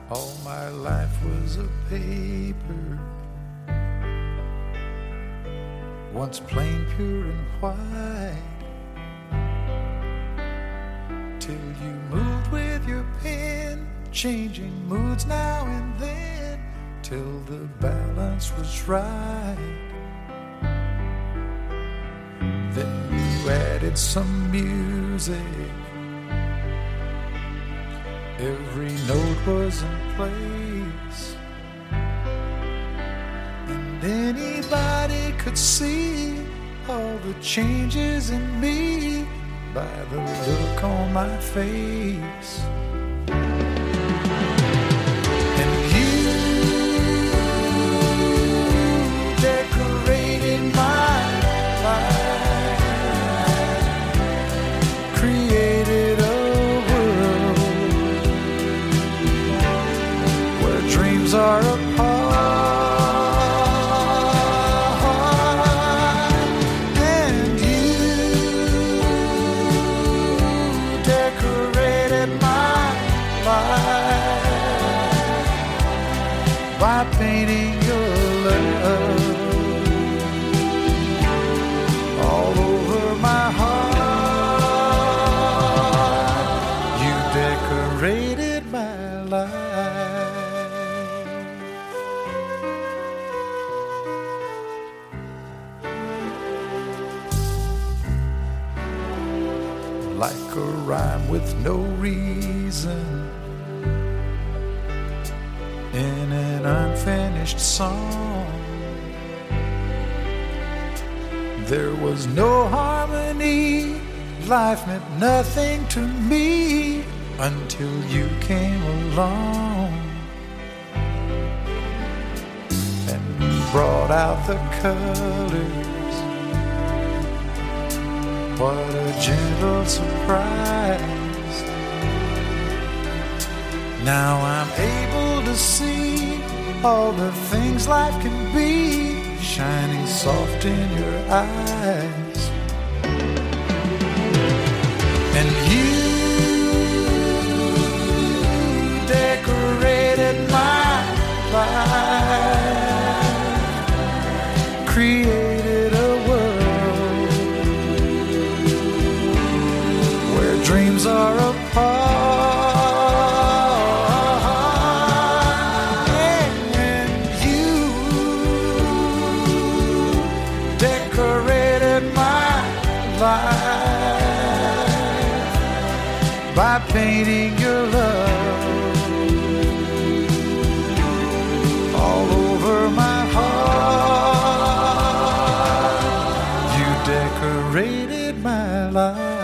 All my life was a paper, once plain, pure and white, till you moved with your pen, changing moods now and then, till the balance was right. Then you added some music, every note was in place, and anybody could see all the changes in me by the look on my face. And you decorated my life, created a dreams are apart, and you decorated my life by painting your love all over my heart. You decorated my life. Like a rhyme with no reason in an unfinished song, there was no harmony, life meant nothing to me until you came along and brought out the colors. What a gentle surprise. Now I'm able to see all the things life can be, shining soft in your eyes. And you decorated my life, created a dreams are apart, and you decorated my life by painting your love all over my heart. You decorated my life.